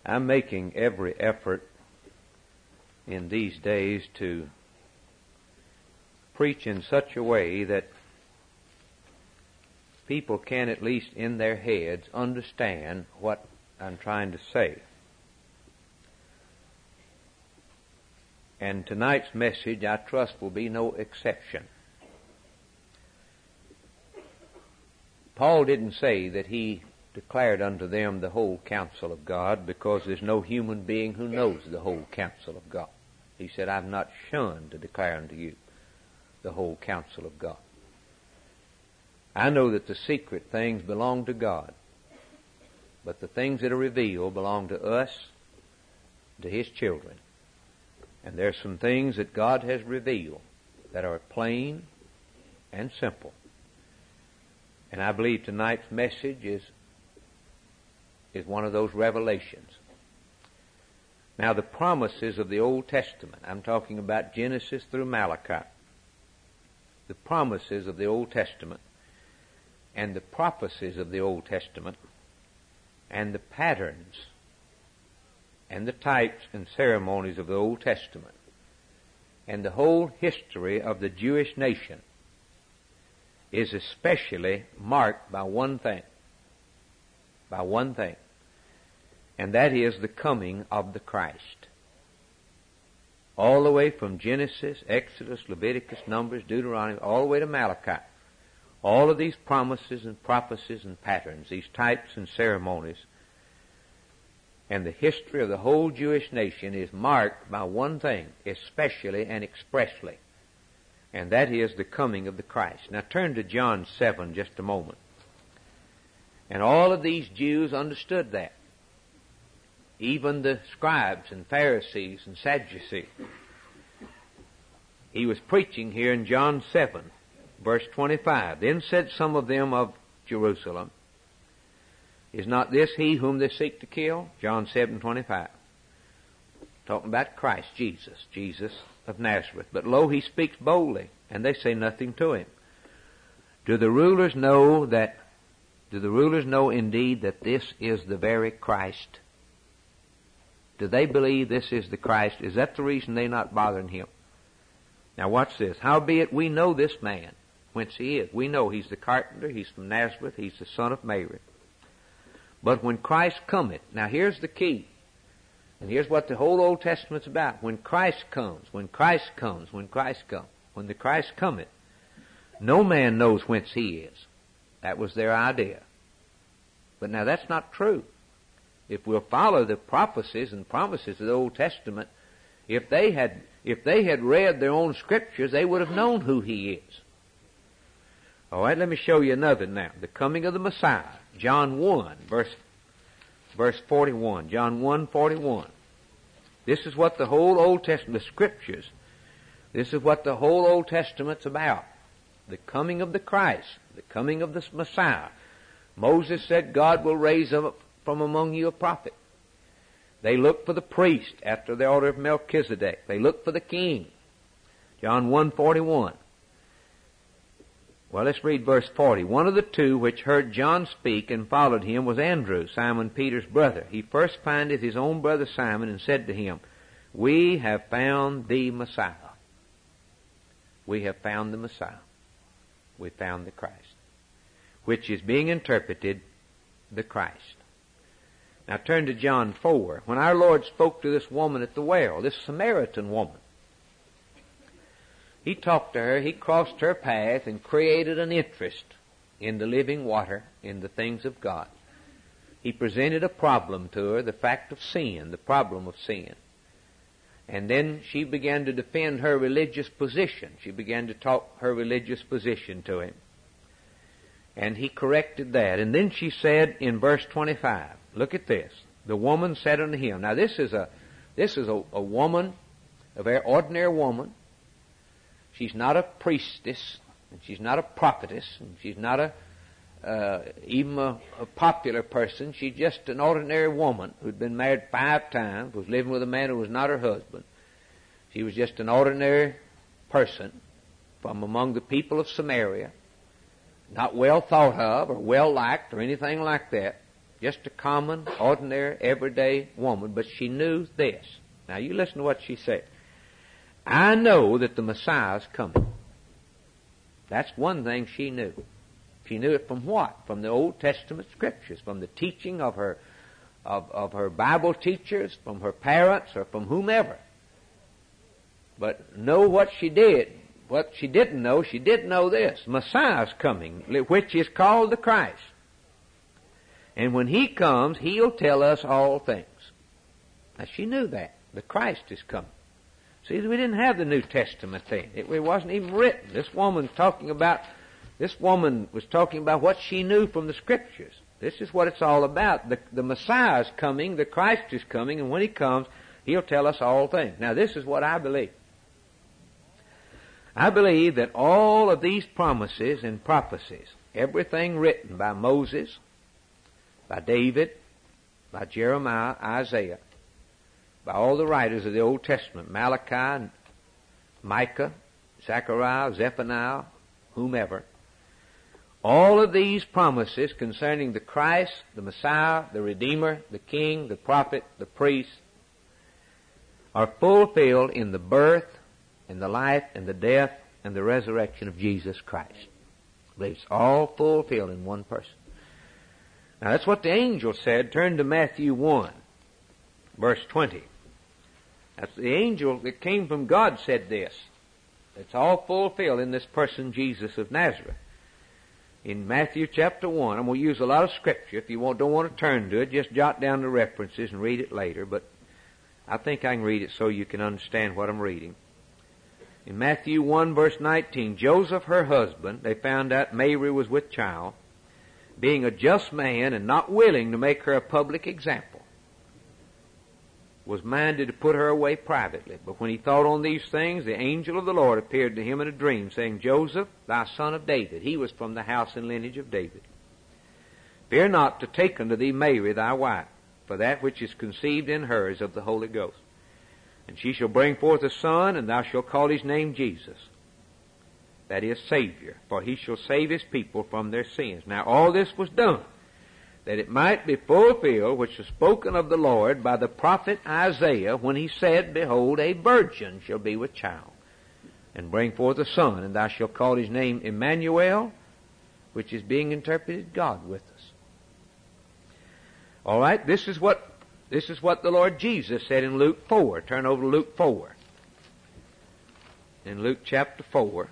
I'm making every effort in these days to preach in such a way that people can, at least in their heads, understand what I'm trying to say. And tonight's message, I trust, will be no exception. Paul didn't say that he declared unto them the whole counsel of God, because there's no human being who knows the whole counsel of God. He said, I've not shunned to declare unto you the whole counsel of God. I know that the secret things belong to God, but the things that are revealed belong to us, to His children. And there's some things that God has revealed that are plain and simple. And I believe tonight's message is one of those revelations. Now, the promises of the Old Testament, I'm talking about Genesis through Malachi, the promises of the Old Testament and the prophecies of the Old Testament and the patterns and the types and ceremonies of the Old Testament and the whole history of the Jewish nation is especially marked by one thing, and that is the coming of the Christ. All the way from Genesis, Exodus, Leviticus, Numbers, Deuteronomy, all the way to Malachi, all of these promises and prophecies and patterns, these types and ceremonies, and the history of the whole Jewish nation is marked by one thing, especially and expressly, and that is the coming of the Christ. Now turn to John 7 just a moment. And all of these Jews understood that. Even the scribes and Pharisees and Sadducees. He was preaching here in John 7, verse 25. Then said some of them of Jerusalem, is not this he whom they seek to kill? John 7:25. Talking about Christ, Jesus of Nazareth. But lo, he speaks boldly, and they say nothing to him. Do the rulers know indeed that this is the very Christ? Do they believe this is the Christ? Is that the reason they're not bothering him? Now watch this. Howbeit we know this man, whence he is. We know he's the carpenter, he's from Nazareth, he's the son of Mary. But when Christ cometh, now here's the key, and here's what the whole Old Testament's about. When Christ comes, when the Christ cometh, no man knows whence he is. That was their idea. But now that's not true. If we'll follow the prophecies and promises of the Old Testament, if they had read their own scriptures, they would have known who he is. All right, let me show you another now. The coming of the Messiah. John 1, verse 41. John 1:41. This is what the whole Old Testament, the scriptures, this is what the whole Old Testament's about. The coming of the Christ, the coming of the Messiah. Moses said, God will raise up from among you a prophet. They look for the priest after the order of Melchizedek. They look for the king. John 1:41. Well, let's read verse 40. One of the two which heard John speak and followed him was Andrew, Simon Peter's brother. He first findeth his own brother Simon and said to him, We have found the Messiah. We have found the Messiah. We found the Christ, which is being interpreted the Christ. Now turn to John 4. When our Lord spoke to this woman at the well, this Samaritan woman, He talked to her, He crossed her path and created an interest in the living water, in the things of God. He presented a problem to her, the fact of sin, the problem of sin. And then she began to defend her religious position. She began to talk her religious position to him. And he corrected that. And then she said in verse 25, look at this. The woman said unto him. Now this is a woman, a very ordinary woman. She's not a priestess, and she's not a prophetess, and she's not even a popular person. She's just an ordinary woman who'd been married 5 times, was living with a man who was not her husband. She was just an ordinary person from among the people of Samaria, not well thought of or well liked or anything like that, just a common, ordinary, everyday woman, but she knew this. Now you listen to what she said. I know that the Messiah is coming. That's one thing she knew. She knew it from what? From the Old Testament scriptures, from the teaching of her Bible teachers, from her parents, or from whomever. But know what she did. What she didn't know, she did know this. Messiah's coming, which is called the Christ. And when He comes, He'll tell us all things. Now she knew that. The Christ is coming. See, we didn't have the New Testament then. It wasn't even written. This woman was talking about what she knew from the Scriptures. This is what it's all about. The Messiah is coming, the Christ is coming, and when He comes, He'll tell us all things. Now this is what I believe. I believe that all of these promises and prophecies, everything written by Moses, by David, by Jeremiah, Isaiah, by all the writers of the Old Testament, Malachi, Micah, Zechariah, Zephaniah, whomever, all of these promises concerning the Christ, the Messiah, the Redeemer, the King, the Prophet, the Priest, are fulfilled in the birth and the life and the death and the resurrection of Jesus Christ. It's all fulfilled in one person. Now that's what the angel said. Turn to Matthew 1, verse 20. That's the angel that came from God said this. It's all fulfilled in this person, Jesus of Nazareth. In Matthew chapter 1, I'm going to use a lot of scripture. If you don't want to turn to it, just jot down the references and read it later. But I think I can read it so you can understand what I'm reading. In Matthew 1, verse 19, Joseph, her husband, they found out Mary was with child, being a just man and not willing to make her a public example, was minded to put her away privately. But when he thought on these things, the angel of the Lord appeared to him in a dream, saying, Joseph, thy son of David. He was from the house and lineage of David. Fear not to take unto thee Mary thy wife, for that which is conceived in her is of the Holy Ghost. And she shall bring forth a son, and thou shalt call his name Jesus. That is, Savior, for he shall save his people from their sins. Now all this was done, that it might be fulfilled, which was spoken of the Lord by the prophet Isaiah, when he said, Behold, a virgin shall be with child, and bring forth a son, and thou shalt call his name Emmanuel, which is being interpreted, God with us. All right, this is what the Lord Jesus said in Luke 4. Turn over to Luke 4. In Luke chapter 4,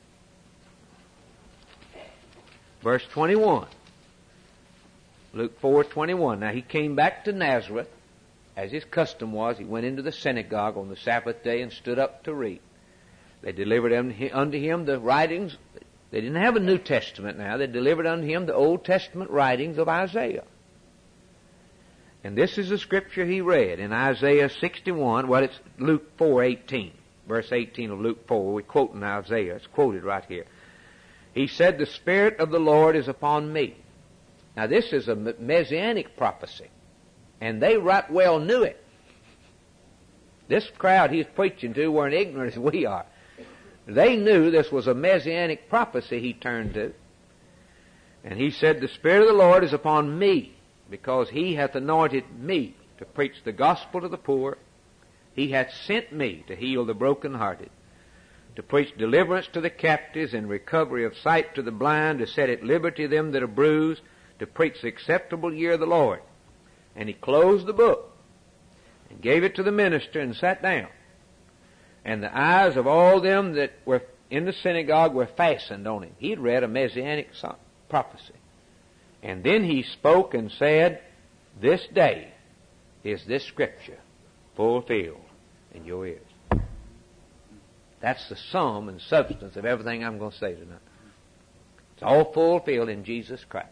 verse 21. Luke 4:21. Now he came back to Nazareth, as his custom was. He went into the synagogue on the Sabbath day and stood up to read. They delivered unto him the writings. They didn't have a New Testament now. They delivered unto him the Old Testament writings of Isaiah. And this is the scripture he read in Isaiah 61. Well, it's Luke 4:18, verse 18 of Luke 4. We're quoting Isaiah. It's quoted right here. He said, The Spirit of the Lord is upon me. Now this is a messianic prophecy, and they right well knew it. This crowd he's preaching to weren't ignorant as we are. They knew this was a messianic prophecy he turned to. And he said, The Spirit of the Lord is upon me, because he hath anointed me to preach the gospel to the poor. He hath sent me to heal the brokenhearted, to preach deliverance to the captives and recovery of sight to the blind, to set at liberty them that are bruised, to preach the acceptable year of the Lord. And he closed the book and gave it to the minister and sat down. And the eyes of all them that were in the synagogue were fastened on him. He'd read a messianic prophecy. And then he spoke and said, This day is this scripture fulfilled in your ears. That's the sum and substance of everything I'm going to say tonight. It's all fulfilled in Jesus Christ.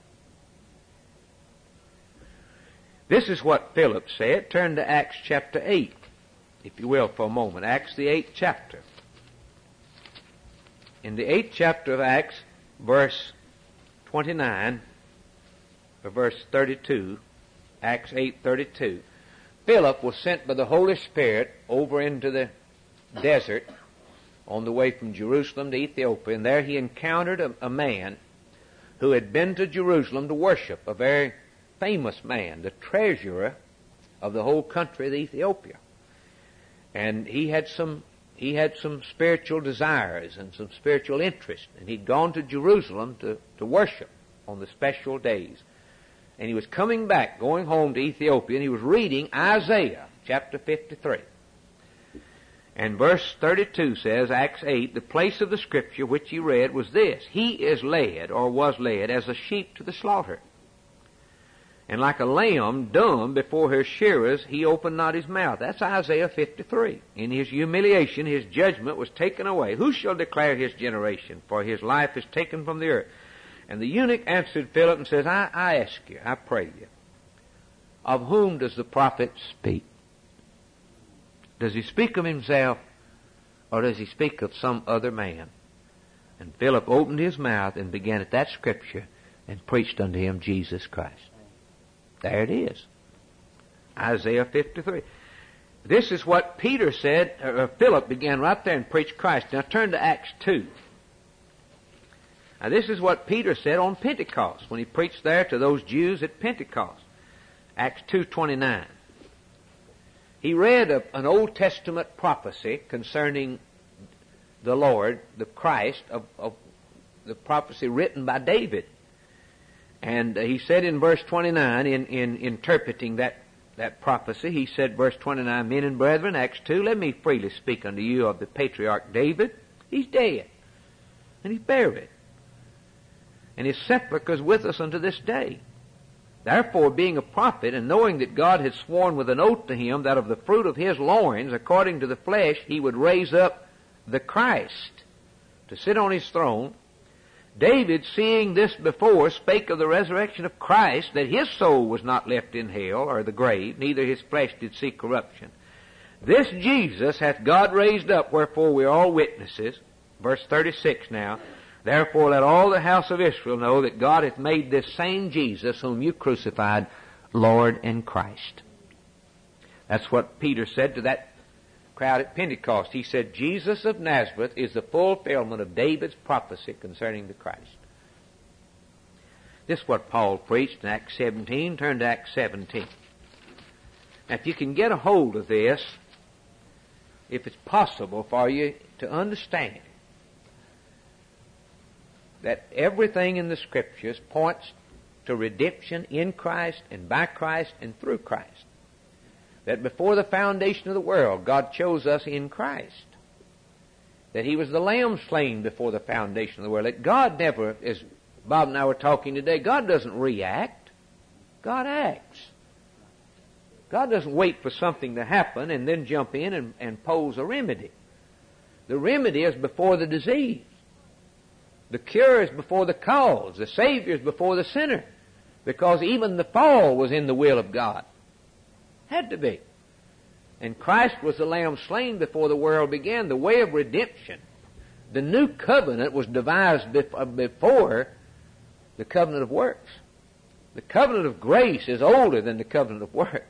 This is what Philip said. Turn to Acts chapter 8, if you will, for a moment. Acts the 8th chapter. In the 8th chapter of Acts, verse 29, or verse 32, Acts 8:32, Philip was sent by the Holy Spirit over into the desert on the way from Jerusalem to Ethiopia, and there he encountered a man who had been to Jerusalem to worship, a very famous man, the treasurer of the whole country of Ethiopia. And he had some spiritual desires and some spiritual interest, and he'd gone to Jerusalem to worship on the special days. And he was coming back, going home to Ethiopia, and he was reading Isaiah chapter 53. And verse 32 says, Acts 8, the place of the scripture which he read was this: He is led, or was led, as a sheep to the slaughter. And like a lamb dumb before her shearers, he opened not his mouth. That's Isaiah 53. In his humiliation, his judgment was taken away. Who shall declare his generation? For his life is taken from the earth. And the eunuch answered Philip and says, I ask you, I pray you, of whom does the prophet speak? Does he speak of himself, or does he speak of some other man? And Philip opened his mouth and began at that scripture and preached unto him Jesus Christ. There it is. Isaiah 53. This is what Peter said, or Philip began right there and preached Christ. Now turn to Acts 2. Now this is what Peter said on Pentecost, when he preached there to those Jews at Pentecost. Acts 2:29. He read an Old Testament prophecy concerning the Lord, the Christ, of the prophecy written by David. And he said in verse 29, in interpreting that prophecy, he said, verse 29, Men and brethren, Acts 2, let me freely speak unto you of the patriarch David. He's dead, and he's buried, and his sepulchre is with us unto this day. Therefore, being a prophet, and knowing that God had sworn with an oath to him that of the fruit of his loins, according to the flesh, he would raise up the Christ to sit on his throne, David, seeing this before, spake of the resurrection of Christ, that his soul was not left in hell or the grave, neither his flesh did see corruption. This Jesus hath God raised up, wherefore we are all witnesses. Verse 36 now. Therefore let all the house of Israel know that God hath made this same Jesus, whom you crucified, Lord and Christ. That's what Peter said to that crowd at Pentecost. He said, Jesus of Nazareth is the fulfillment of David's prophecy concerning the Christ. This is what Paul preached in Acts 17. Turn to Acts 17. Now, if you can get a hold of this, if it's possible for you to understand that everything in the Scriptures points to redemption in Christ and by Christ and through Christ. That before the foundation of the world, God chose us in Christ. That He was the Lamb slain before the foundation of the world. That God never, as Bob and I were talking today, God doesn't react. God acts. God doesn't wait for something to happen and then jump in and pose a remedy. The remedy is before the disease. The cure is before the cause. The Savior is before the sinner. Because even the fall was in the will of God. Had to be. And Christ was the Lamb slain before the world began. The way of redemption. The new covenant was devised before the covenant of works. The covenant of grace is older than the covenant of works.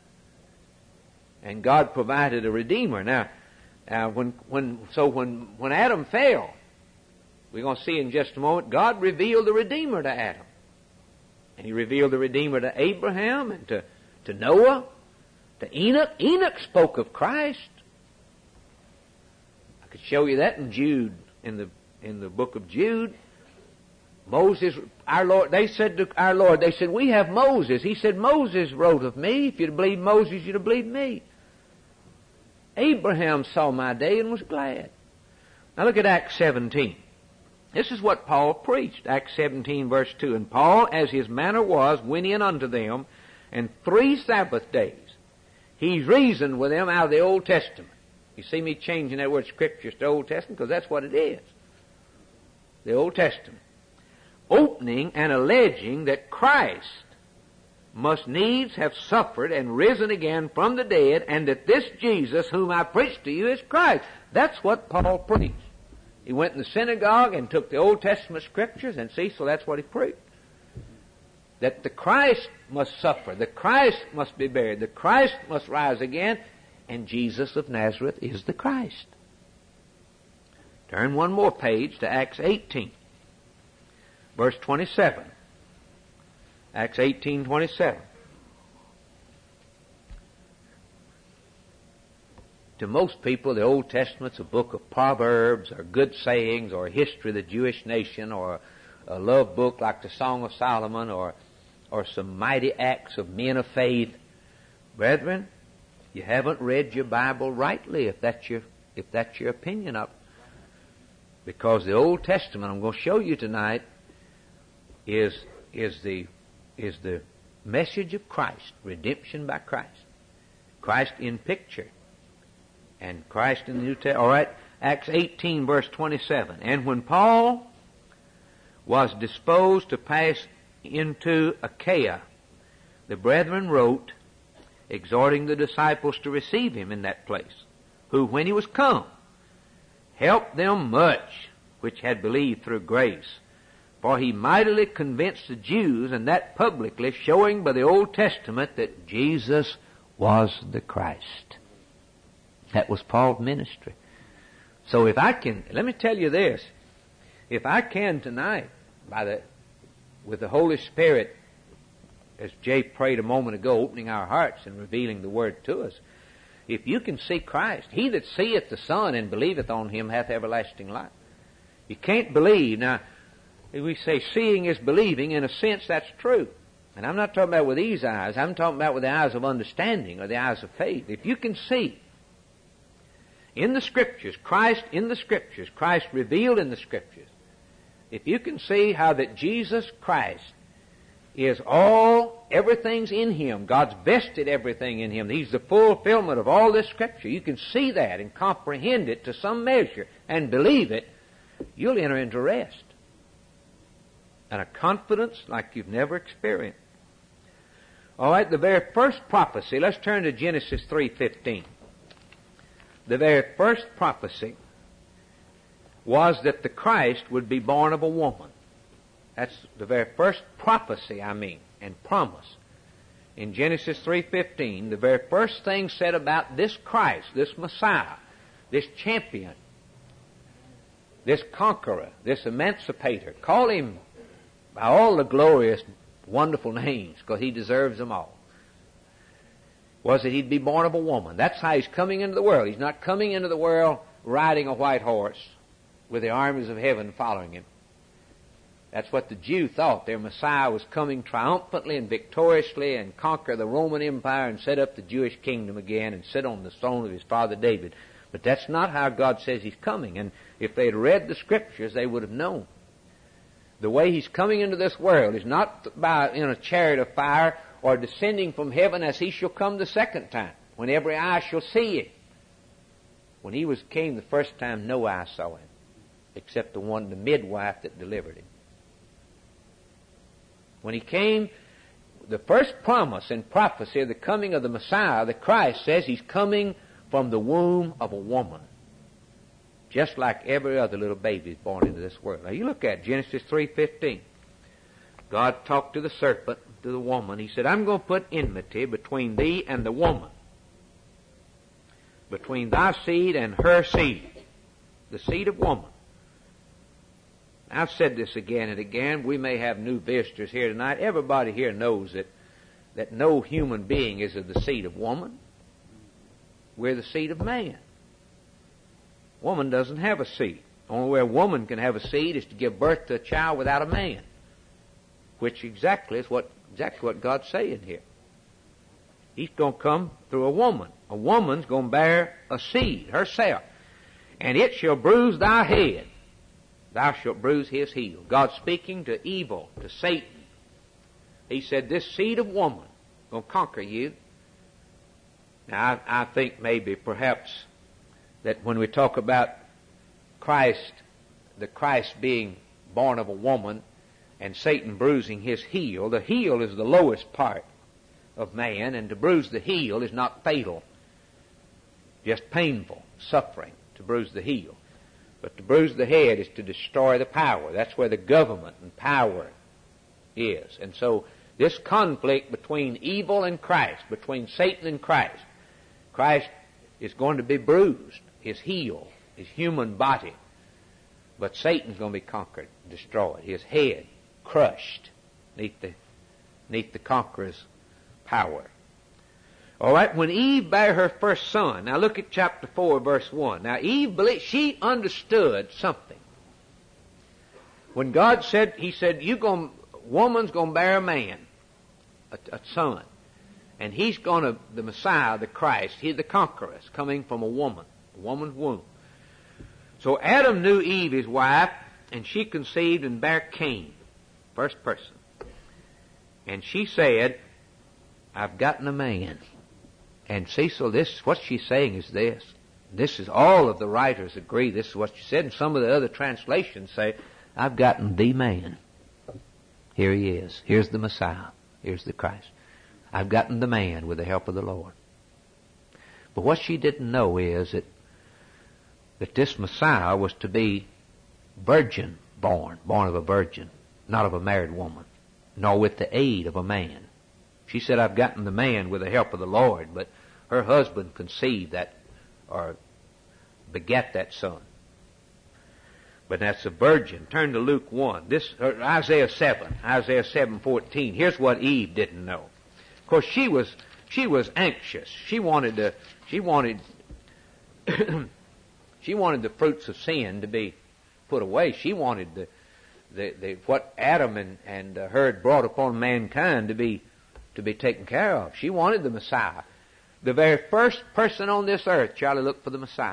And God provided a Redeemer. Now when Adam fell, we're going to see in just a moment, God revealed the Redeemer to Adam. And He revealed the Redeemer to Abraham and to Noah, to Enoch. Enoch spoke of Christ. I could show you that in Jude, in the book of Jude. Moses, our Lord, they said to our Lord, they said, we have Moses. He said, Moses wrote of me. If you'd have believed Moses, you'd have believed me. Abraham saw my day and was glad. Now look at Acts 17. This is what Paul preached. Acts 17 verse 2. And Paul, as his manner was, went in unto them, and 3 Sabbath days he reasoned with them out of the Old Testament. You see me changing that word Scriptures to Old Testament, because that's what it is. The Old Testament. Opening and alleging that Christ must needs have suffered and risen again from the dead, and that this Jesus whom I preach to you is Christ. That's what Paul preached. He went in the synagogue and took the Old Testament Scriptures, and see, so that's what he preached. That the Christ must suffer, the Christ must be buried, the Christ must rise again, and Jesus of Nazareth is the Christ. Turn one more page to Acts 18, verse 27. Acts 18:27. To most people, the Old Testament's a book of proverbs or good sayings or a history of the Jewish nation or a love book like the Song of Solomon or some mighty acts of men of faith. Brethren, you haven't read your Bible rightly if that's your opinion of it. Because the Old Testament, I'm going to show you tonight, is the message of Christ, redemption by Christ. Christ in picture. And Christ in the New Testament. All right, Acts 18, verse 27. And when Paul was disposed to pass into Achaia, the brethren wrote, exhorting the disciples to receive him in that place, who, when he was come, helped them much which had believed through grace. For he mightily convinced the Jews, and that publicly, showing by the Old Testament that Jesus was the Christ. That was Paul's ministry. So if I can, let me tell you this, if I can tonight, with the Holy Spirit, as Jay prayed a moment ago, opening our hearts and revealing the Word to us, if you can see Christ, he that seeth the Son and believeth on him hath everlasting life. You can't believe. Now, we say seeing is believing. In a sense, that's true. And I'm not talking about with these eyes. I'm talking about with the eyes of understanding or the eyes of faith. If you can see in the Scriptures, Christ in the Scriptures, Christ revealed in the Scriptures, if you can see how that Jesus Christ is everything's in him, God's vested everything in him, he's the fulfillment of all this Scripture, you can see that and comprehend it to some measure and believe it, you'll enter into rest and a confidence like you've never experienced. All right, the very first prophecy, let's turn to Genesis 3:15. The very first prophecy was that the Christ would be born of a woman. That's the very first prophecy, and promise. In Genesis 3:15, the very first thing said about this Christ, this Messiah, this champion, this conqueror, this emancipator, call him by all the glorious, wonderful names, because he deserves them all, was that he'd be born of a woman. That's how he's coming into the world. He's not coming into the world riding a white horse with the armies of heaven following him. That's what the Jew thought. Their Messiah was coming triumphantly and victoriously and conquer the Roman Empire and set up the Jewish kingdom again and sit on the throne of his father David. But that's not how God says he's coming. And if they'd read the Scriptures, they would have known. The way he's coming into this world is not in a chariot of fire or descending from heaven as he shall come the second time, when every eye shall see him. When he came the first time, no eye saw him, except the midwife that delivered him. When he came, the first promise and prophecy of the coming of the Messiah, the Christ, says he's coming from the womb of a woman, just like every other little baby is born into this world. Now you look at Genesis 3:15. God talked to the serpent, to the woman. He said, I'm going to put enmity between thee and the woman, between thy seed and her seed, the seed of woman. I've said this again and again. We may have new visitors here tonight. Everybody here knows that no human being is of the seed of woman. We're the seed of man. Woman doesn't have a seed. Only way a woman can have a seed is to give birth to a child without a man, which exactly what God's saying here. He's going to come through a woman. A woman's going to bear a seed herself, and it shall bruise thy head. Thou shalt bruise his heel. God speaking to evil, to Satan. He said, this seed of woman will conquer you. Now, I think maybe, perhaps, that when we talk about Christ, the Christ being born of a woman, and Satan bruising his heel, the heel is the lowest part of man, and to bruise the heel is not fatal, just painful, suffering, to bruise the heel. But to bruise the head is to destroy the power. That's where the government and power is. And so this conflict between evil and Christ, between Satan and Christ, Christ is going to be bruised, his heel, his human body. But Satan's going to be conquered, destroyed, his head crushed beneath the neath the conqueror's power. All right, when Eve bare her first son, now look at chapter 4, verse 1. Now Eve believed, she understood something. When God said, He said, woman's gonna bear a man, a son. And he's the Messiah, the Christ, he's the conqueror, is coming from a woman's womb. So Adam knew Eve, his wife, and she conceived and bare Cain, first person. And she said, I've gotten a man. And Cecil, what she's saying is this. This is all of the writers agree. This is what she said. And some of the other translations say, I've gotten the man. Here he is. Here's the Messiah. Here's the Christ. I've gotten the man with the help of the Lord. But what she didn't know is that this Messiah was to be virgin born of a virgin, not of a married woman, nor with the aid of a man. She said, I've gotten the man with the help of the Lord, but her husband conceived that, or begat that son. But that's a virgin. Turn to Luke 1. Isaiah 7:14. Here's what Eve didn't know. Of course, she was anxious. She wanted the fruits of sin to be put away. She wanted what Adam and her had brought upon mankind to be taken care of. She wanted the Messiah. The very first person on this earth, Charlie, looked for the Messiah.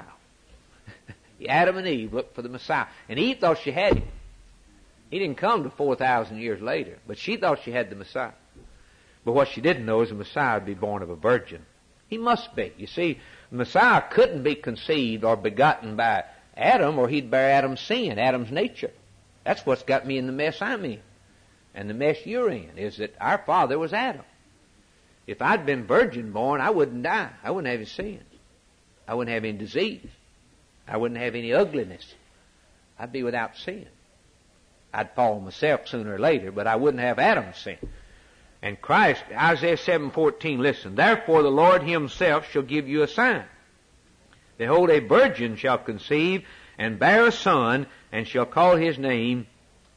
Adam and Eve looked for the Messiah. And Eve thought she had him. He didn't come to 4,000 years later, but she thought she had the Messiah. But what she didn't know is the Messiah would be born of a virgin. He must be. You see, the Messiah couldn't be conceived or begotten by Adam, or he'd bear Adam's sin, Adam's nature. That's what's got me in the mess I'm in. And the mess you're in is that our father was Adam. If I'd been virgin born, I wouldn't die. I wouldn't have any sin. I wouldn't have any disease. I wouldn't have any ugliness. I'd be without sin. I'd fall myself sooner or later, but I wouldn't have Adam's sin. And Christ, Isaiah 7:14, listen, therefore the Lord himself shall give you a sign. Behold, a virgin shall conceive and bear a son, and shall call his name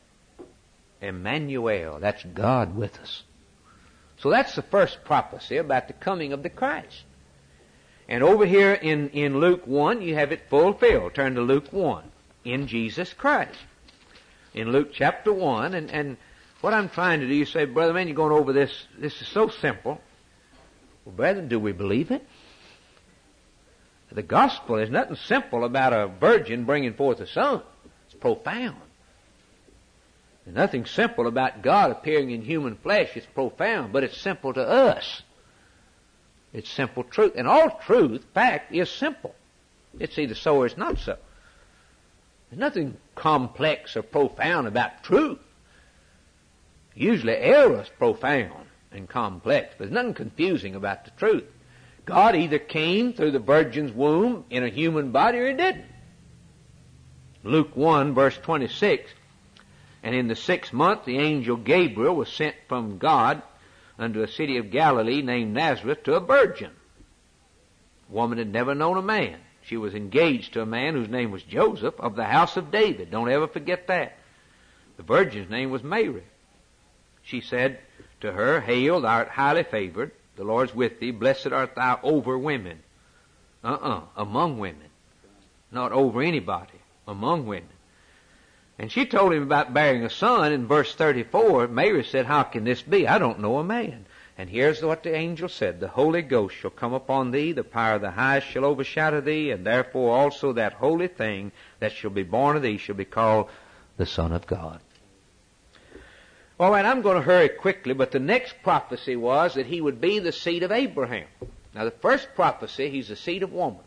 Emmanuel. That's God with us. So that's the first prophecy about the coming of the Christ. And over here in Luke 1, you have it fulfilled. Turn to Luke 1, in Jesus Christ. In Luke chapter 1, and what I'm trying to do, you say, Brother Man, you're going over this. This is so simple. Well, brethren, do we believe it? The gospel is nothing simple about a virgin bringing forth a son. It's profound. There's nothing simple about God appearing in human flesh. It's profound, but it's simple to us. It's simple truth. And all truth, fact, is simple. It's either so or it's not so. There's nothing complex or profound about truth. Usually error is profound and complex, but there's nothing confusing about the truth. God either came through the virgin's womb in a human body or he didn't. Luke 1, verse 26, and in the 6th month the angel Gabriel was sent from God unto a city of Galilee named Nazareth to a virgin. The woman had never known a man. She was engaged to a man whose name was Joseph of the house of David. Don't ever forget that. The virgin's name was Mary. She said to her, Hail, thou art highly favored. The Lord's with thee. Blessed art thou over women. Among women. Not over anybody. Among women. And she told him about bearing a son. In verse 34, Mary said, How can this be? I don't know a man. And here's what the angel said. The Holy Ghost shall come upon thee. The power of the highest shall overshadow thee. And therefore also that holy thing that shall be born of thee shall be called the Son of God. All right, I'm going to hurry quickly, but the next prophecy was that he would be the seed of Abraham. Now, the first prophecy, he's the seed of woman.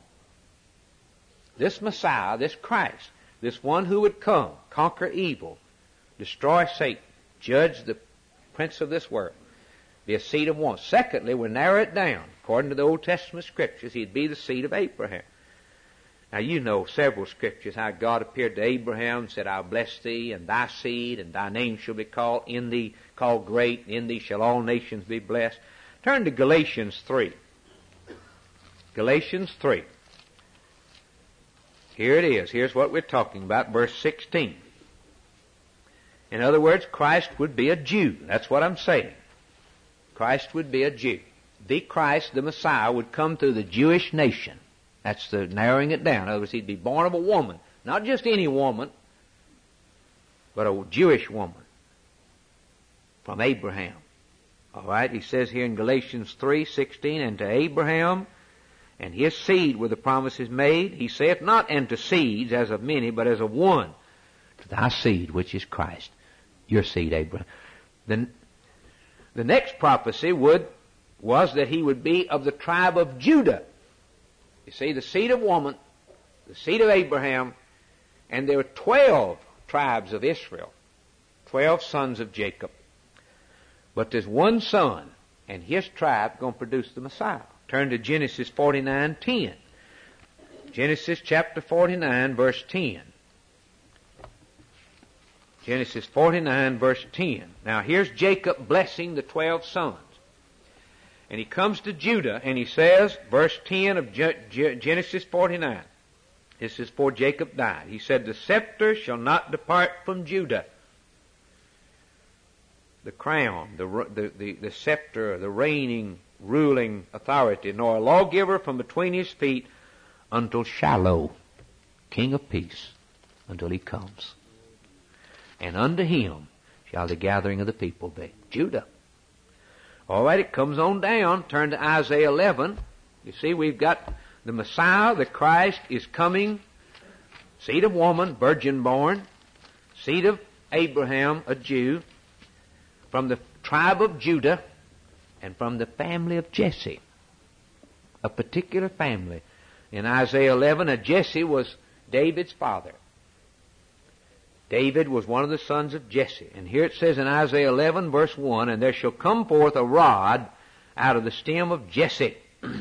This Messiah, this Christ, this one who would come, conquer evil, destroy Satan, judge the prince of this world, be a seed of woman. Secondly, we'll narrow it down. According to the Old Testament scriptures, he'd be the seed of Abraham. Now, you know several scriptures how God appeared to Abraham and said, I'll bless thee and thy seed, and thy name shall be called, in thee called great, and in thee shall all nations be blessed. Turn to Galatians 3. Galatians 3. Here it is. Here's what we're talking about, verse 16. In other words, Christ would be a Jew. That's what I'm saying. Christ would be a Jew. The Christ, the Messiah, would come through the Jewish nation. That's the narrowing it down. In other words, he'd be born of a woman. Not just any woman, but a Jewish woman from Abraham. All right, he says here in Galatians 3:16, and to Abraham and his seed were the promises made. He saith not unto seeds as of many, but as of one, to thy seed, which is Christ. Your seed, Abraham. The next prophecy was that he would be of the tribe of Judah. You see, the seed of woman, the seed of Abraham, and there were 12 tribes of Israel, 12 sons of Jacob. But there's one son, and his tribe going to produce the Messiah. Turn to Genesis 49:10. Genesis chapter 49, verse 10. Genesis 49, verse 10. Now here's Jacob blessing the 12 sons. And he comes to Judah, and he says, verse 10 of Genesis 49, this is before Jacob died. He said, the scepter shall not depart from Judah. The crown, the scepter, the reigning, ruling authority, nor a lawgiver from between his feet until Shiloh, King of peace, until he comes. And unto him shall the gathering of the people be. Judah. All right, it comes on down. Turn to Isaiah 11. You see, we've got the Messiah, the Christ, is coming. Seed of woman, virgin born. Seed of Abraham, a Jew. From the tribe of Judah and from the family of Jesse. A particular family. In Isaiah 11, Jesse was David's father. David was one of the sons of Jesse. And here it says in Isaiah 11, verse 1, and there shall come forth a rod out of the stem of Jesse,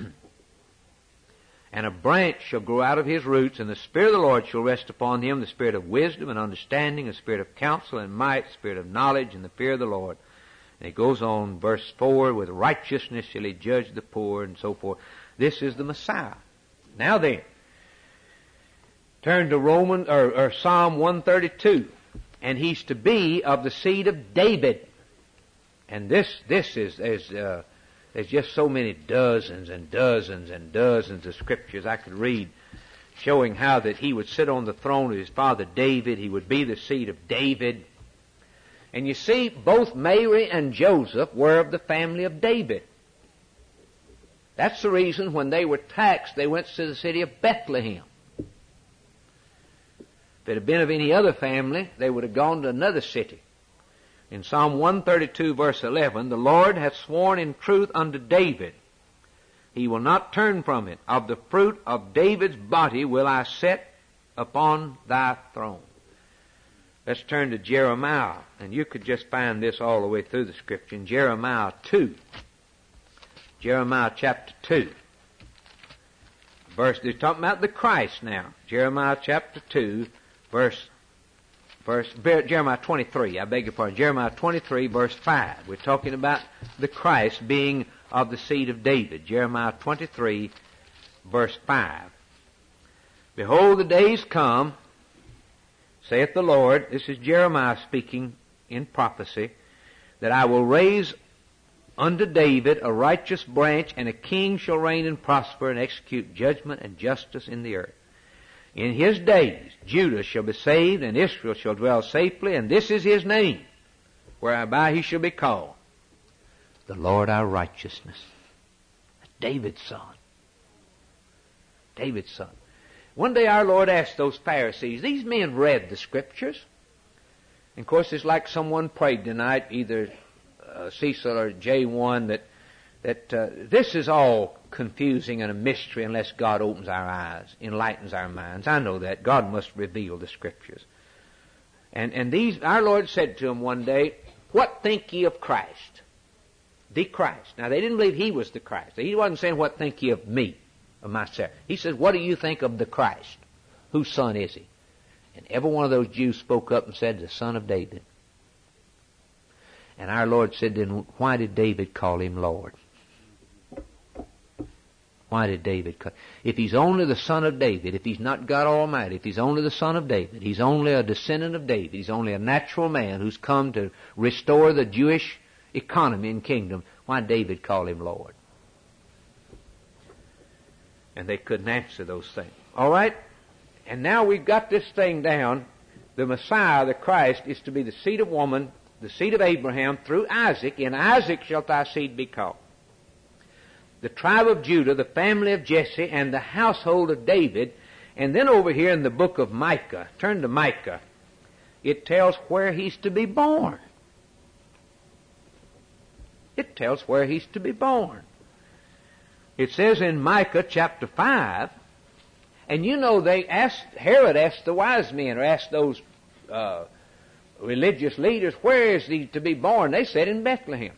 and a branch shall grow out of his roots, and the Spirit of the Lord shall rest upon him, the Spirit of wisdom and understanding, the Spirit of counsel and might, the Spirit of knowledge and the fear of the Lord. And it goes on, verse 4, with righteousness shall he judge the poor, and so forth. This is the Messiah. Now then, turn to Psalm 132. And he's to be of the seed of David. And this is there's just so many dozens and dozens and dozens of scriptures I could read showing how that he would sit on the throne of his father David. He would be the seed of David. And you see, both Mary and Joseph were of the family of David. That's the reason when they were taxed, they went to the city of Bethlehem. If it had been of any other family, they would have gone to another city. In Psalm 132, verse 11, the Lord hath sworn in truth unto David. He will not turn from it. Of the fruit of David's body will I set upon thy throne. Let's turn to Jeremiah, and you could just find this all the way through the Scripture. In Jeremiah 2, Jeremiah chapter 2, they're talking about the Christ now. Jeremiah chapter 2, Jeremiah 23, I beg your pardon, Jeremiah 23, verse 5. We're talking about the Christ being of the seed of David. Jeremiah 23, verse 5. Behold, the days come, saith the Lord, this is Jeremiah speaking in prophecy, that I will raise unto David a righteous branch, and a king shall reign and prosper and execute judgment and justice in the earth. In his days Judah shall be saved, and Israel shall dwell safely, and this is his name, whereby he shall be called the Lord our righteousness. David's son. David's son. One day our Lord asked those Pharisees, these men read the Scriptures. And of course it's like someone prayed tonight, either Cecil or J1, that this is all confusing and a mystery unless God opens our eyes, enlightens our minds. I know that. God must reveal the Scriptures. And our Lord said to them one day, what think ye of Christ? The Christ. Now they didn't believe he was the Christ. He wasn't saying, what think ye of me, of myself. He said, what do you think of the Christ? Whose son is he? And every one of those Jews spoke up and said, the son of David. And our Lord said, then why did David call him Lord? Why did David call? If he's only the son of David, if he's not God Almighty, if he's only the son of David, he's only a descendant of David, he's only a natural man who's come to restore the Jewish economy and kingdom, Why David called him Lord? And they couldn't answer those things. All right? And now we've got this thing down. The Messiah, the Christ, is to be the seed of woman, the seed of Abraham, through Isaac. In Isaac shalt thy seed be called. The tribe of Judah, the family of Jesse, and the household of David. And then over here in the book of Micah, turn to Micah, it tells where he's to be born. It tells where he's to be born. It says in Micah chapter 5, and you know Herod asked the wise men, or asked those religious leaders, where is he to be born? They said in Bethlehem.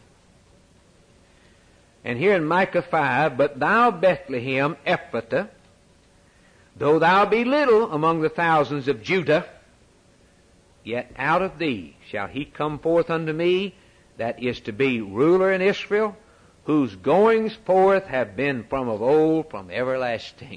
And here in Micah 5, but thou Bethlehem Ephrathah, though thou be little among the thousands of Judah, yet out of thee shall he come forth unto me, that is to be ruler in Israel, whose goings forth have been from of old, from everlasting.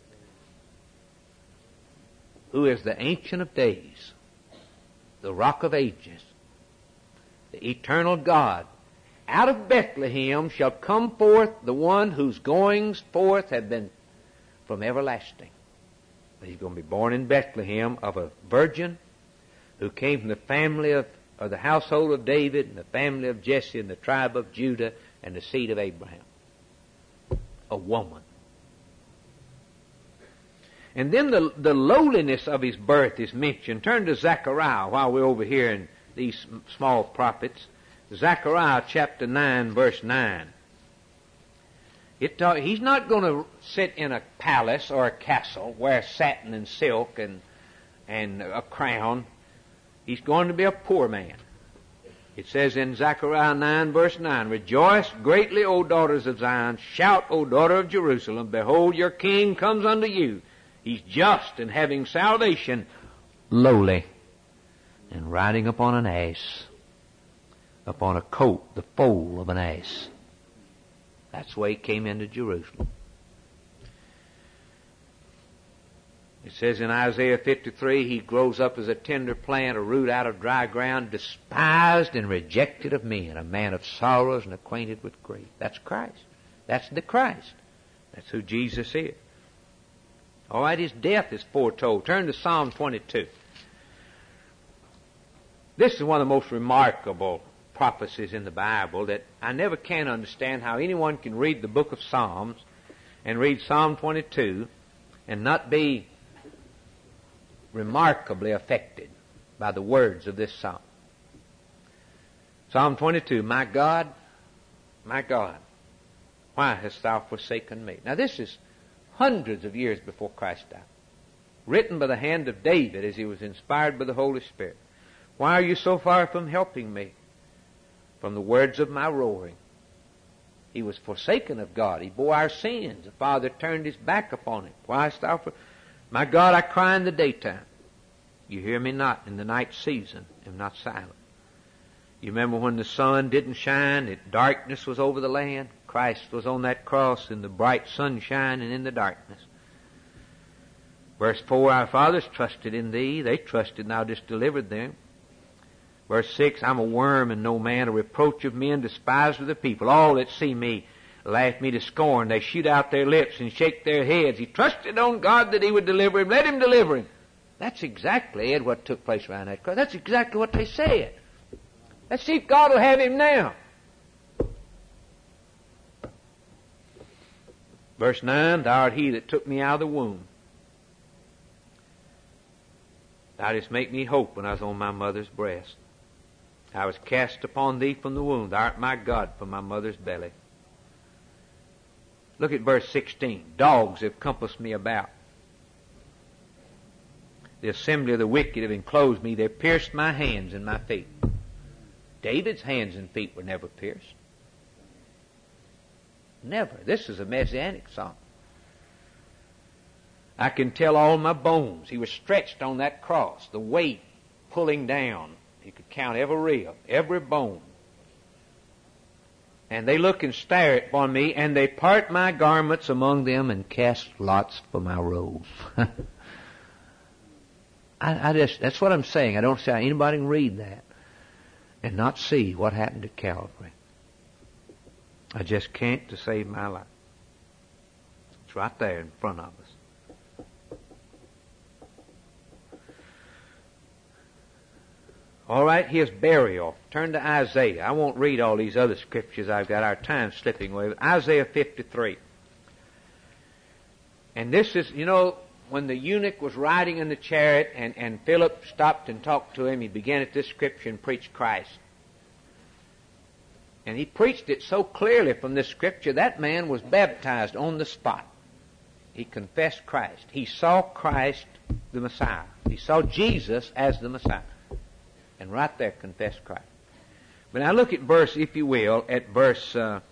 Who is the Ancient of Days, the Rock of Ages, the eternal God. Out of Bethlehem shall come forth the one whose goings forth have been from everlasting. He's going to be born in Bethlehem of a virgin who came from the family of the household of David and the family of Jesse and the tribe of Judah and the seed of Abraham. A woman. And then the lowliness of his birth is mentioned. Turn to Zechariah while we're over here in these small prophets. Zechariah chapter 9, verse 9. He's not going to sit in a palace or a castle, wear satin and silk and a crown. He's going to be a poor man. It says in Zechariah 9, verse 9, Rejoice greatly, O daughters of Zion. Shout, O daughter of Jerusalem. Behold, your king comes unto you. He's just and having salvation, lowly, and riding upon an ass, upon a coat, the foal of an ass. That's the way he came into Jerusalem. It says in Isaiah 53, he grows up as a tender plant, a root out of dry ground, despised and rejected of men, a man of sorrows and acquainted with grief. That's Christ. That's the Christ. That's who Jesus is. All right, his death is foretold. Turn to Psalm 22. This is one of the most remarkable prophecies in the Bible that I never can understand how anyone can read the book of Psalms and read Psalm 22 and not be remarkably affected by the words of this psalm. Psalm 22, my God, why hast thou forsaken me? Now this is hundreds of years before Christ died, written by the hand of David as he was inspired by the Holy Spirit. Why are you so far from helping me? From the words of my roaring. He was forsaken of God. He bore our sins. The Father turned his back upon him. Why hast thou My God, I cry in the daytime. You hear me not. In the night season, am not silent. You remember when the sun didn't shine, darkness was over the land? Christ was on that cross in the bright sunshine and in the darkness. Verse 4, our fathers trusted in thee. They trusted, and thou didst deliver them. Verse 6, I'm a worm and no man, a reproach of men, despised of the people. All that see me laugh me to scorn. They shoot out their lips and shake their heads. He trusted on God that he would deliver him. Let him deliver him. That's exactly, Ed, what took place around that cross. That's exactly what they said. Let's see if God will have him now. Verse 9, thou art he that took me out of the womb. Thou didst make me hope when I was on my mother's breast. I was cast upon thee from the womb. Thou art my God from my mother's belly. Look at verse 16. Dogs have compassed me about. The assembly of the wicked have enclosed me. They have pierced my hands and my feet. David's hands and feet were never pierced. Never. This is a messianic psalm. I can tell all my bones. He was stretched on that cross, the weight pulling down. He could count every rib, every bone. And they look and stare upon me, and they part my garments among them and cast lots for my robe. That's what I'm saying. I don't see how anybody can read that and not see what happened at Calvary. I just can't to save my life. It's right there in front of us. All right, here's burial. Turn to Isaiah. I won't read all these other scriptures I've got. Our time's slipping away. But Isaiah 53. And this is, when the eunuch was riding in the chariot and Philip stopped and talked to him, he began at this scripture and preached Christ. And he preached it so clearly from this scripture, that man was baptized on the spot. He confessed Christ. He saw Christ the Messiah. He saw Jesus as the Messiah. And right there confessed Christ. But now look at if you will, at verse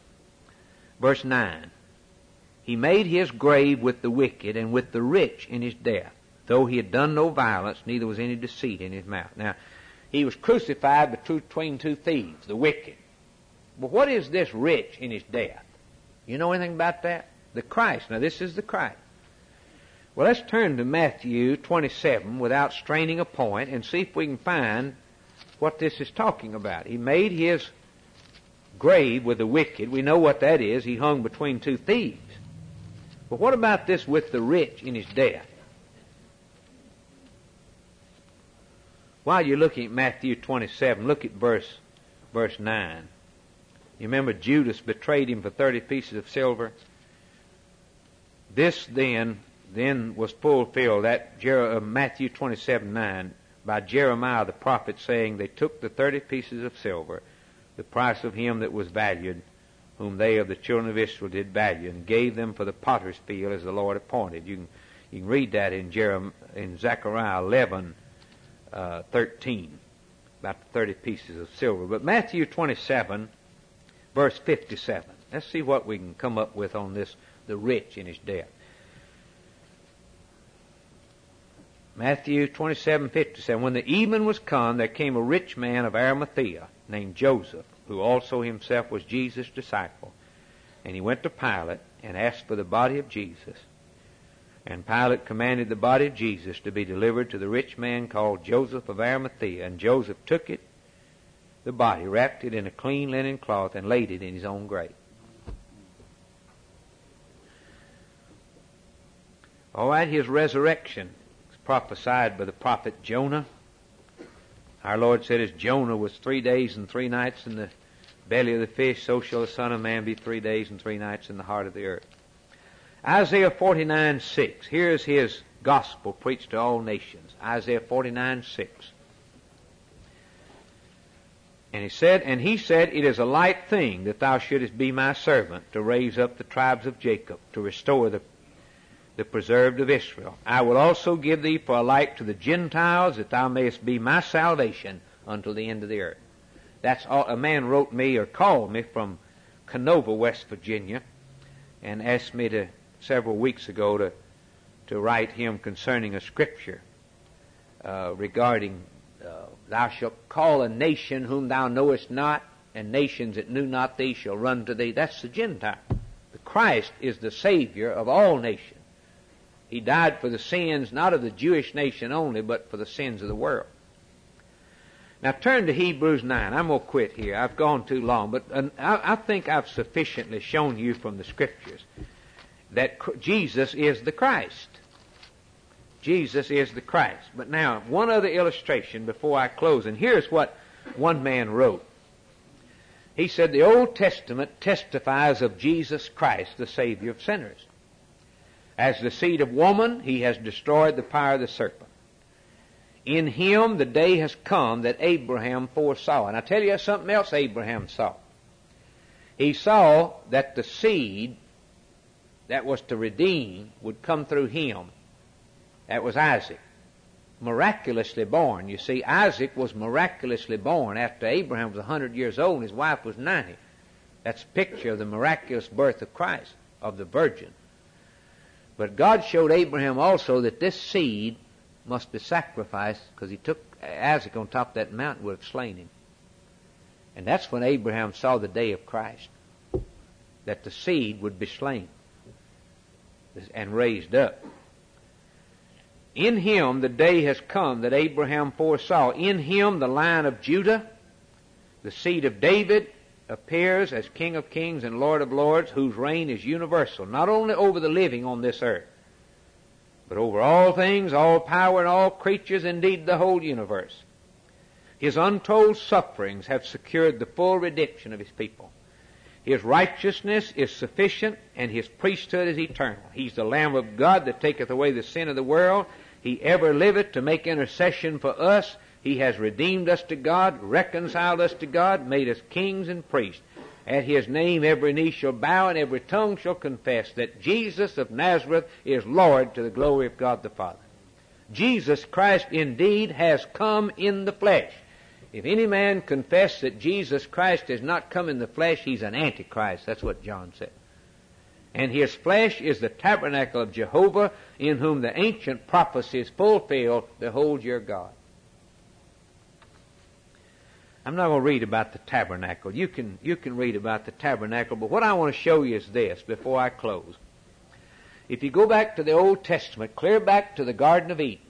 9. He made his grave with the wicked and with the rich in his death, though he had done no violence, neither was any deceit in his mouth. Now, he was crucified between two thieves, the wicked. But what is this rich in his death? You know anything about that? The Christ. Now, this is the Christ. Well, let's turn to Matthew 27 without straining a point and see if we can find what this is talking about. He made his grave with the wicked. We know what that is. He hung between two thieves. But what about this with the rich in his death? While you're looking at Matthew 27, look at verse 9. You remember Judas betrayed him for 30 pieces of silver? This then was fulfilled, that Matthew 27:9, by Jeremiah the prophet, saying, they took the 30 pieces of silver, the price of him that was valued, whom they of the children of Israel did value, and gave them for the potter's field as the Lord appointed. You can read that in Zechariah 11:13, about the 30 pieces of silver. But Matthew 27, verse 57. Let's see what we can come up with on this, the rich in his death. Matthew 27:57. When the even was come, there came a rich man of Arimathea, named Joseph, who also himself was Jesus' disciple. And he went to Pilate and asked for the body of Jesus. And Pilate commanded the body of Jesus to be delivered to the rich man called Joseph of Arimathea. And Joseph took it, the body, wrapped it in a clean linen cloth, and laid it in his own grave. All right, his resurrection is prophesied by the prophet Jonah. Our Lord said, as Jonah was 3 days and 3 nights in the belly of the fish, so shall the Son of Man be 3 days and 3 nights in the heart of the earth. Isaiah 49:6. Here's his gospel preached to all nations. Isaiah 49:6. And he said, it is a light thing that thou shouldest be my servant, to raise up the tribes of Jacob, to restore the preserved of Israel. I will also give thee for a light to the Gentiles, that thou mayest be my salvation until the end of the earth. That's all. A man wrote me or called me from Canova, West Virginia, and asked me several weeks ago to write him concerning a scripture regarding thou shalt call a nation whom thou knowest not, and nations that knew not thee shall run to thee. That's the Gentile. The Christ is the Savior of all nations. He died for the sins, not of the Jewish nation only, but for the sins of the world. Now turn to Hebrews 9. I'm going to quit here. I've gone too long, but I think I've sufficiently shown you from the Scriptures that Jesus is the Christ. Jesus is the Christ. But now, one other illustration before I close, and here's what one man wrote. He said, the Old Testament testifies of Jesus Christ, the Savior of sinners. As the seed of woman, he has destroyed the power of the serpent. In him the day has come that Abraham foresaw. And I tell you something else Abraham saw. He saw that the seed that was to redeem would come through him. That was Isaac, miraculously born. You see, Isaac was miraculously born after Abraham was 100 years old and his wife was 90. That's a picture of the miraculous birth of Christ, of the virgin. But God showed Abraham also that this seed must be sacrificed, because he took Isaac on top of that mountain, would have slain him. And that's when Abraham saw the day of Christ, that the seed would be slain and raised up. In him the day has come that Abraham foresaw. In him the line of Judah, the seed of David, appears as King of Kings and Lord of Lords, whose reign is universal, not only over the living on this earth, but over all things, all power, and all creatures, indeed the whole universe. His untold sufferings have secured the full redemption of His people. His righteousness is sufficient, and His priesthood is eternal. He's the Lamb of God that taketh away the sin of the world. He ever liveth to make intercession for us. He has redeemed us to God, reconciled us to God, made us kings and priests. At His name every knee shall bow and every tongue shall confess that Jesus of Nazareth is Lord, to the glory of God the Father. Jesus Christ indeed has come in the flesh. If any man confess that Jesus Christ has not come in the flesh, he's an antichrist. That's what John said. And His flesh is the tabernacle of Jehovah, in whom the ancient prophecy is fulfilled. Behold your God. I'm not going to read about the tabernacle. You can read about the tabernacle, but what I want to show you is this before I close. If you go back to the Old Testament, clear back to the Garden of Eden,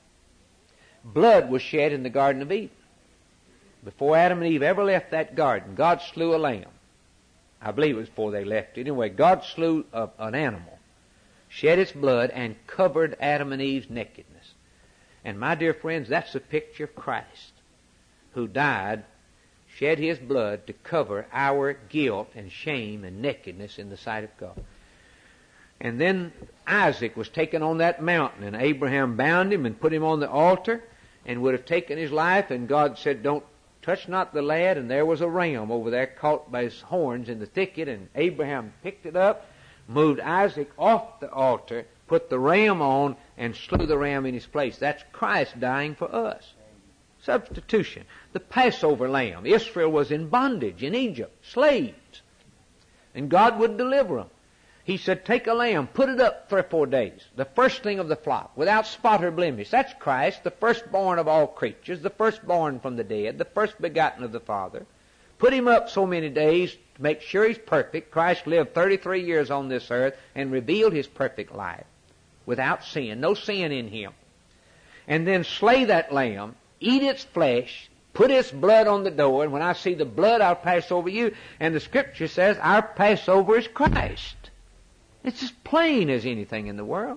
blood was shed in the Garden of Eden. Before Adam and Eve ever left that garden, God slew a lamb. I believe it was before they left. Anyway, God slew an animal, shed its blood, and covered Adam and Eve's nakedness. And my dear friends, that's a picture of Christ, who died, shed His blood to cover our guilt and shame and nakedness in the sight of God. And then Isaac was taken on that mountain, and Abraham bound him and put him on the altar and would have taken his life, and God said, "Don't touch not the lad," and there was a ram over there caught by his horns in the thicket, and Abraham picked it up, moved Isaac off the altar, put the ram on, and slew the ram in his place. That's Christ dying for us. Substitution. The Passover lamb. Israel was in bondage in Egypt, slaves, and God would deliver them. He said, "Take a lamb, put it up 3 or 4 days, the firstling of the flock, without spot or blemish." That's Christ, the firstborn of all creatures, the firstborn from the dead, the first begotten of the Father. Put Him up so many days to make sure He's perfect. Christ lived 33 years on this earth and revealed His perfect life without sin, no sin in Him. And then slay that lamb, eat its flesh, put its blood on the door, and when I see the blood, I'll pass over you. And the Scripture says our Passover is Christ. It's as plain as anything in the world.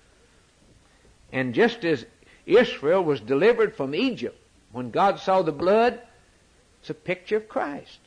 And just as Israel was delivered from Egypt, when God saw the blood, it's a picture of Christ.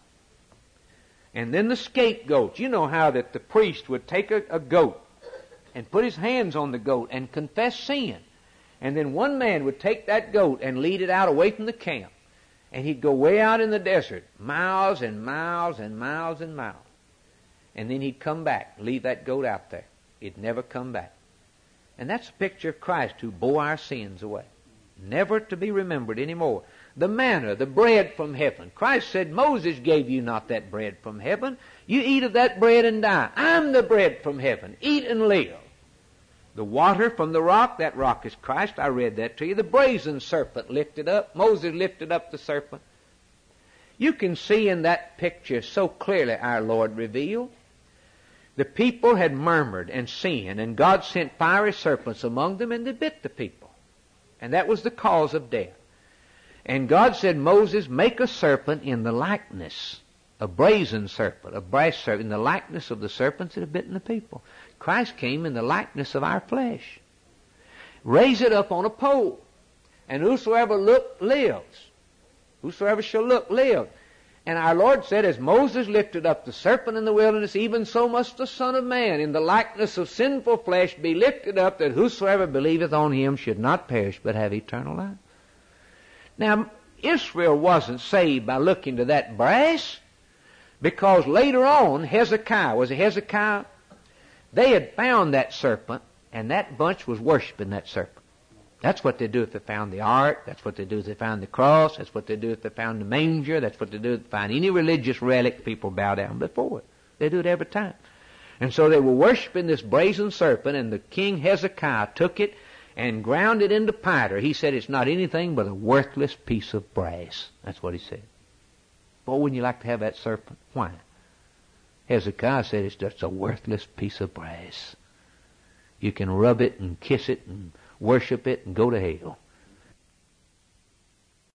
And then the scapegoat. You know how that the priest would take a goat and put his hands on the goat and confess sin. And then one man would take that goat and lead it out away from the camp. And he'd go way out in the desert, miles and miles and miles and miles. And then he'd come back, leave that goat out there. It'd never come back. And that's a picture of Christ, who bore our sins away, never to be remembered anymore. The manna, the bread from heaven. Christ said, "Moses gave you not that bread from heaven. You eat of that bread and die. I'm the bread from heaven. Eat and live." The water from the rock, that rock is Christ. I read that to you. The brazen serpent lifted up. Moses lifted up the serpent. You can see in that picture so clearly our Lord revealed. The people had murmured and sinned, and God sent fiery serpents among them, and they bit the people. And that was the cause of death. And God said, "Moses, make a serpent in the likeness, a brazen serpent, a brass serpent, in the likeness of the serpents that have bitten the people." Christ came in the likeness of our flesh. Raise it up on a pole, and whosoever look lives. Whosoever shall look live. And our Lord said, as Moses lifted up the serpent in the wilderness, even so must the Son of Man in the likeness of sinful flesh be lifted up, that whosoever believeth on Him should not perish but have eternal life. Now, Israel wasn't saved by looking to that brass, because later on, Hezekiah, was it Hezekiah? They had found that serpent, and that bunch was worshiping that serpent. That's what they do if they found the ark. That's what they do if they found the cross. That's what they do if they found the manger. That's what they do if they find any religious relic. People bow down before it. They do it every time. And so they were worshiping this brazen serpent, and the king Hezekiah took it and ground it into powder. He said it's not anything but a worthless piece of brass. That's what he said. Boy, wouldn't you like to have that serpent? Why? Hezekiah said it's just a worthless piece of brass. You can rub it and kiss it and worship it and go to hell.